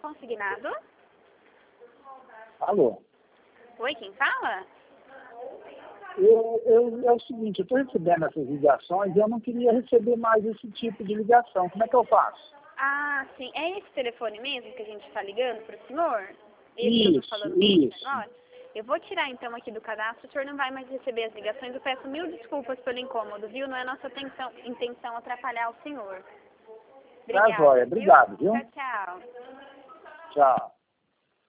consignado. Alô? Oi, quem fala? É o seguinte, eu estou recebendo essas ligações e eu não queria receber mais esse tipo de ligação. Como é que eu faço? Ah, sim. É esse telefone mesmo que a gente está ligando para o senhor? Esse que eu tô falando com Isso. você agora? Eu vou tirar então aqui do cadastro, o senhor não vai mais receber as ligações. Eu peço 1000 desculpas pelo incômodo, viu? Não é nossa intenção atrapalhar o senhor. Tá Obrigada, joia, viu? obrigado, viu? Tchau, tchau. Tchau.